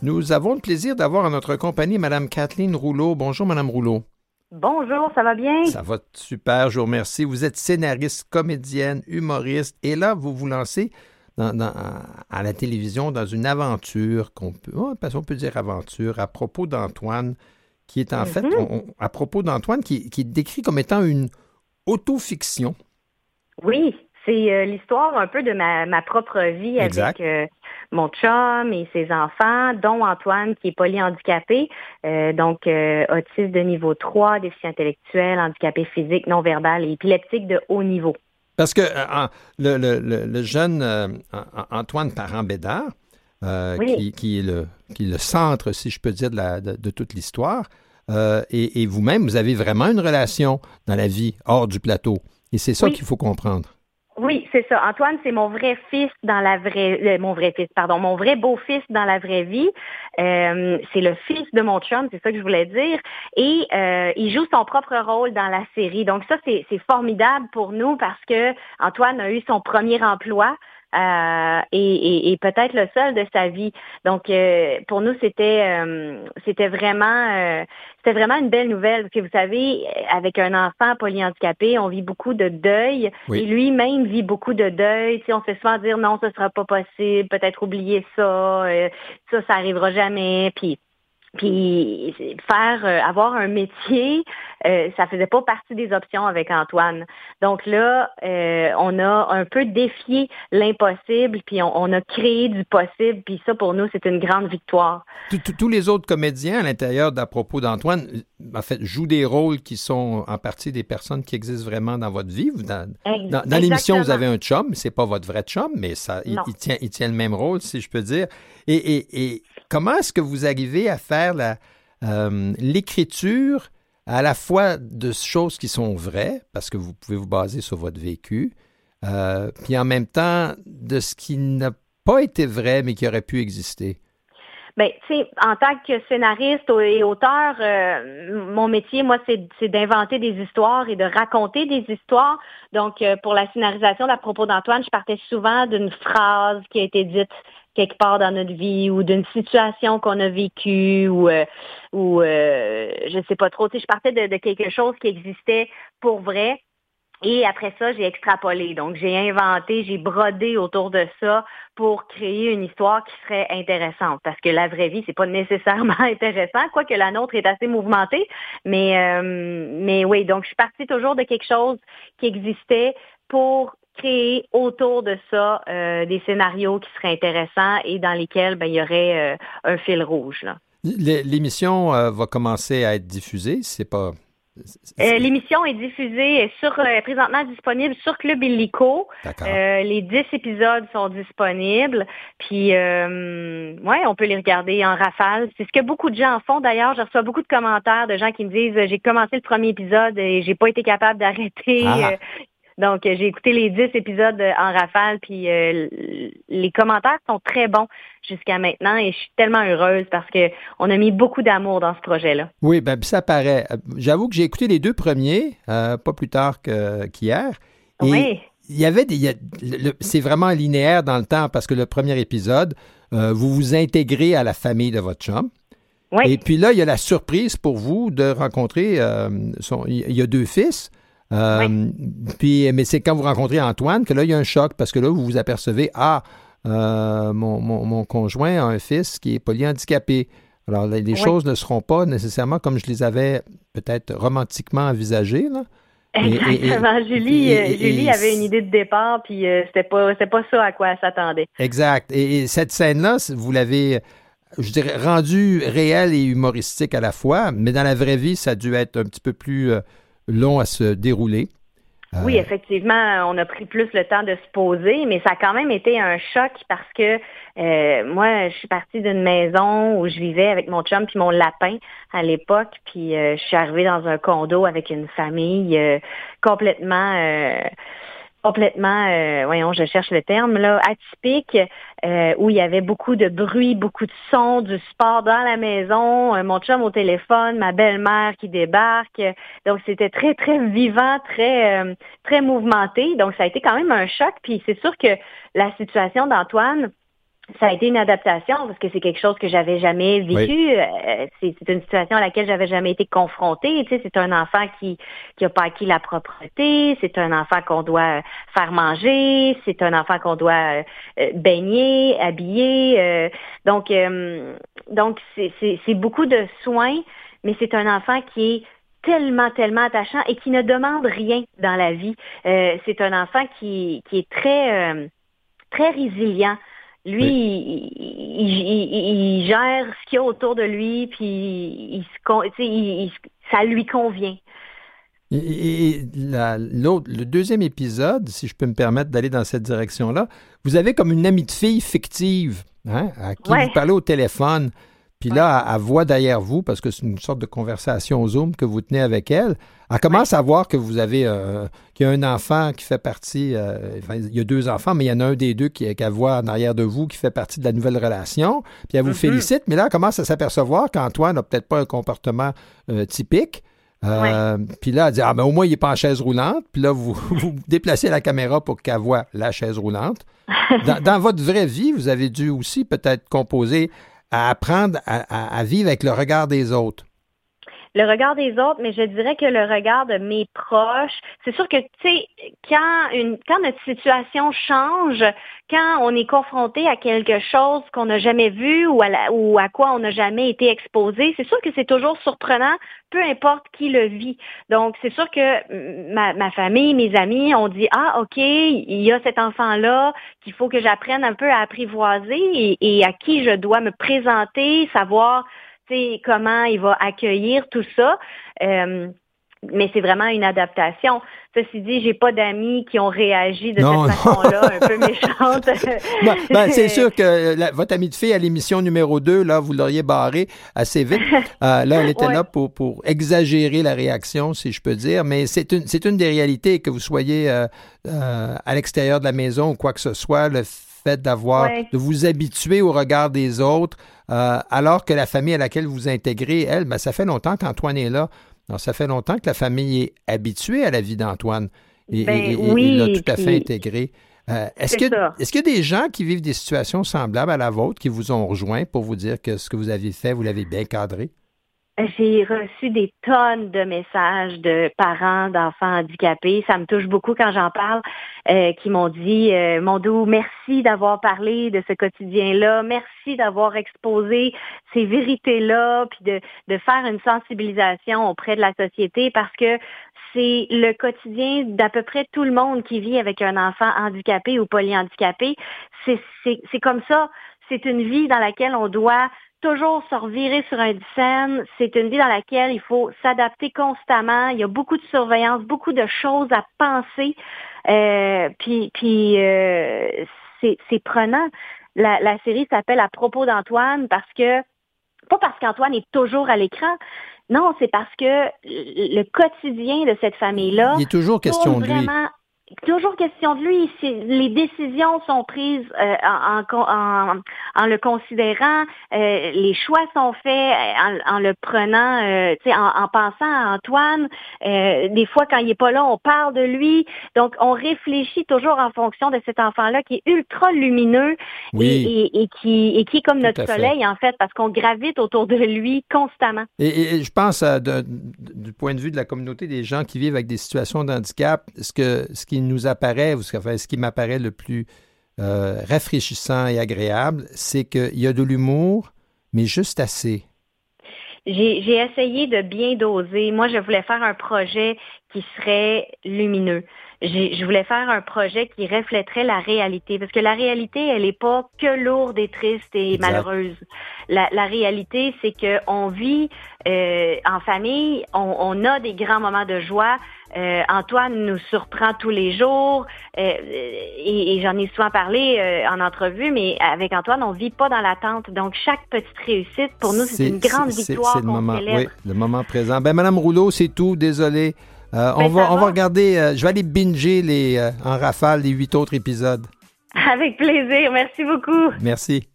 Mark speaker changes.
Speaker 1: Nous avons le plaisir d'avoir en notre compagnie Mme Kathleen Rouleau. Bonjour, Mme Rouleau.
Speaker 2: Bonjour, ça va bien?
Speaker 1: Ça va super, je vous remercie. Vous êtes scénariste, comédienne, humoriste, et là, vous vous lancez à la télévision dans une aventure parce qu'on peut dire aventure, à propos d'Antoine, qui est en fait, à propos d'Antoine, qui est décrit comme étant une autofiction.
Speaker 2: Oui, c'est l'histoire un peu de ma propre vie
Speaker 1: Exact.
Speaker 2: avec mon chum et ses enfants, dont Antoine qui est polyhandicapé, donc autiste de niveau 3, déficient intellectuel, handicapé physique, non-verbal et épileptique de haut niveau.
Speaker 1: Parce que le jeune Antoine Parent-Bédard,
Speaker 2: Oui.
Speaker 1: qui est le centre, si je peux dire, de toute l'histoire, et vous-même, vous avez vraiment une relation dans la vie hors du plateau. Et c'est ça
Speaker 2: Oui.
Speaker 1: qu'il faut comprendre.
Speaker 2: Oui, c'est ça. Antoine, c'est mon vrai fils dans la vraie, mon vrai fils, pardon, mon vrai beau-fils dans la vraie vie. C'est le fils de mon chum, c'est ça que je voulais dire. Et il joue son propre rôle dans la série. Donc ça, c'est formidable pour nous parce que Antoine a eu son premier emploi. Et peut-être le seul de sa vie. Donc pour nous c'était vraiment une belle nouvelle parce que vous savez avec un enfant polyhandicapé on vit beaucoup de deuil
Speaker 1: Oui.
Speaker 2: et lui-même vit beaucoup de deuil. Tu sais, on se fait souvent dire non, ce sera pas possible, peut-être oublier ça, ça arrivera jamais. Puis faire avoir un métier, ça faisait pas partie des options avec Antoine. Donc là, on a un peu défié l'impossible, puis on a créé du possible, puis ça pour nous c'est une grande victoire.
Speaker 1: Tous les autres comédiens à l'intérieur d'À propos d'Antoine, en fait, jouent des rôles qui sont en partie des personnes qui existent vraiment dans votre vie. Dans l'émission, vous avez un chum, mais c'est pas votre vrai chum, mais ça, il tient le même rôle, si je peux dire. Et comment est-ce que vous arrivez à faire l'écriture à la fois de choses qui sont vraies, parce que vous pouvez vous baser sur votre vécu, puis en même temps de ce qui n'a pas été vrai, mais qui aurait pu exister?
Speaker 2: Ben, tu sais, en tant que scénariste et auteur, mon métier, moi, c'est d'inventer des histoires et de raconter des histoires. Donc, pour la scénarisation d'À propos d'Antoine, je partais souvent d'une phrase qui a été dite quelque part dans notre vie ou d'une situation qu'on a vécue ou je sais pas trop. Tu sais, je partais de quelque chose qui existait pour vrai. Et après ça, j'ai extrapolé. Donc, j'ai inventé, j'ai brodé autour de ça pour créer une histoire qui serait intéressante. Parce que la vraie vie, c'est pas nécessairement intéressant, quoique la nôtre est assez mouvementée. Mais oui, donc je suis partie toujours de quelque chose qui existait pour créer autour de ça des scénarios qui seraient intéressants et dans lesquels il y aurait un fil rouge, là.
Speaker 1: L'émission va commencer à être diffusée, c'est pas...
Speaker 2: L'émission est diffusée présentement disponible sur Club Illico.
Speaker 1: D'accord.
Speaker 2: Les 10 épisodes sont disponibles. Puis, ouais, on peut les regarder en rafale. C'est ce que beaucoup de gens font. D'ailleurs, je reçois beaucoup de commentaires de gens qui me disent j'ai commencé le premier épisode et j'ai pas été capable d'arrêter.
Speaker 1: Ah.
Speaker 2: Donc, j'ai écouté les 10 épisodes en rafale, puis les commentaires sont très bons jusqu'à maintenant et je suis tellement heureuse parce que on a mis beaucoup d'amour dans ce projet-là.
Speaker 1: Oui, ben ça paraît. J'avoue que j'ai écouté les deux premiers, pas plus tard qu'hier. Et
Speaker 2: oui.
Speaker 1: Il y avait c'est vraiment linéaire dans le temps parce que le premier épisode, vous vous intégrez à la famille de votre chum.
Speaker 2: Oui.
Speaker 1: Et puis là, il y a la surprise pour vous de rencontrer, il y a deux fils. Mais c'est quand vous rencontrez Antoine que là, il y a un choc parce que là, vous vous apercevez, mon conjoint a un fils qui est polyhandicapé. Alors, les choses ne seront pas nécessairement comme je les avais peut-être romantiquement envisagées, là.
Speaker 2: Exactement. Julie avait une idée de départ, puis c'était pas ça à quoi elle s'attendait.
Speaker 1: Exact. Et cette scène-là, vous l'avez, je dirais, rendue réelle et humoristique à la fois, mais dans la vraie vie, ça a dû être un petit peu plus long à se dérouler.
Speaker 2: Oui, effectivement, on a pris plus le temps de se poser, mais ça a quand même été un choc parce que moi, je suis partie d'une maison où je vivais avec mon chum puis mon lapin à l'époque, puis je suis arrivée dans un condo avec une famille complètement voyons, je cherche le terme, là, atypique, où il y avait beaucoup de bruit, beaucoup de sons, du sport dans la maison, mon chum au téléphone, ma belle-mère qui débarque. Donc, c'était très, très vivant, très, très mouvementé. Donc, ça a été quand même un choc. Puis, c'est sûr que la situation d'Antoine, ça a été une adaptation parce que c'est quelque chose que j'avais jamais vécu.
Speaker 1: Oui.
Speaker 2: C'est une situation à laquelle j'avais jamais été confrontée. Tu sais, c'est un enfant qui a pas acquis la propreté. C'est un enfant qu'on doit faire manger. C'est un enfant qu'on doit baigner, habiller. Donc c'est beaucoup de soins, mais c'est un enfant qui est tellement attachant et qui ne demande rien dans la vie. C'est un enfant qui est très résilient. Lui,
Speaker 1: Oui.
Speaker 2: il gère ce qu'il y a autour de lui, puis ça lui convient.
Speaker 1: Et le deuxième épisode, si je peux me permettre d'aller dans cette direction-là, vous avez comme une amie de fille fictive, hein, à qui vous parlez au téléphone. Puis là, elle voit derrière vous, parce que c'est une sorte de conversation Zoom que vous tenez avec elle. Elle commence à voir que vous avez qu'il y a un enfant qui fait partie, il y a 2 enfants, mais il y en a un des 2 qu'elle voit en arrière de vous qui fait partie de la nouvelle relation. Puis elle vous félicite, mais là, elle commence à s'apercevoir qu'Antoine n'a peut-être pas un comportement typique. Puis là, elle dit, ben au moins, il n'est pas en chaise roulante. Puis là, vous déplacez la caméra pour qu'elle voit la chaise roulante. Dans votre vraie vie, vous avez dû aussi peut-être composer à apprendre à vivre avec le regard des autres.
Speaker 2: Le regard des autres, mais je dirais que le regard de mes proches, c'est sûr que, tu sais, quand notre situation change, quand on est confronté à quelque chose qu'on n'a jamais vu ou à quoi on n'a jamais été exposé, c'est sûr que c'est toujours surprenant, peu importe qui le vit. Donc, c'est sûr que ma famille, mes amis ont dit, OK, il y a cet enfant-là qu'il faut que j'apprenne un peu à apprivoiser et à qui je dois me présenter, savoir comment il va accueillir tout ça. Mais c'est vraiment une adaptation. Ceci dit, j'ai pas d'amis qui ont réagi de cette façon-là, un peu méchante.
Speaker 1: C'est sûr que votre amie de fille à l'émission numéro 2, là, vous l'auriez barrée assez vite. Là, elle était là pour exagérer la réaction, si je peux dire. Mais c'est une des réalités, que vous soyez à l'extérieur de la maison ou quoi que ce soit, le fait de vous habituer au regard des autres, alors que la famille à laquelle vous intégrez, elle, ça fait longtemps qu'Antoine est là. Alors, ça fait longtemps que la famille est habituée à la vie d'Antoine et l'a tout à fait intégré. Est-ce qu'il y a des gens qui vivent des situations semblables à la vôtre qui vous ont rejoint pour vous dire que ce que vous avez fait, vous l'avez bien cadré?
Speaker 2: J'ai reçu des tonnes de messages de parents d'enfants handicapés. Ça me touche beaucoup quand j'en parle, qui m'ont dit, Mondou, merci d'avoir parlé de ce quotidien-là, merci d'avoir exposé ces vérités-là, puis de faire une sensibilisation auprès de la société, parce que c'est le quotidien d'à peu près tout le monde qui vit avec un enfant handicapé ou polyhandicapé. C'est comme ça. C'est une vie dans laquelle on doit toujours se revirer sur un dixaine. C'est une vie dans laquelle il faut s'adapter constamment. Il y a beaucoup de surveillance, beaucoup de choses à penser. C'est prenant. La série s'appelle À propos d'Antoine pas parce qu'Antoine est toujours à l'écran. Non, c'est parce que le quotidien de cette famille-là,
Speaker 1: il est toujours question de lui.
Speaker 2: Toujours question de lui. Les décisions sont prises en le considérant. Les choix sont faits en le prenant, en pensant à Antoine. Des fois, quand il est pas là, on parle de lui. Donc, on réfléchit toujours en fonction de cet enfant-là qui est ultra lumineux et qui est comme notre soleil, en fait, parce qu'on gravite autour de lui constamment.
Speaker 1: Et je pense, du point de vue de la communauté des gens qui vivent avec des situations de handicap, ce qui nous apparaît, ce qui m'apparaît le plus rafraîchissant et agréable, c'est qu'il y a de l'humour, mais juste assez.
Speaker 2: J'ai essayé de bien doser. Moi, je voulais faire un projet qui serait lumineux. Je voulais faire un projet qui reflèterait la réalité, parce que la réalité, elle n'est pas que lourde et triste et malheureuse. La réalité, c'est qu'on vit en famille, on a des grands moments de joie. Antoine nous surprend tous les jours et j'en ai souvent parlé en entrevue, mais avec Antoine, on vit pas dans l'attente. Donc, chaque petite réussite, pour nous, c'est une grande victoire qu'on célèbre.
Speaker 1: Oui, le moment présent. Madame Rouleau, c'est tout. Désolé. On va regarder, je vais aller binger en rafale les 8 autres épisodes.
Speaker 2: Avec plaisir. Merci beaucoup.
Speaker 1: Merci.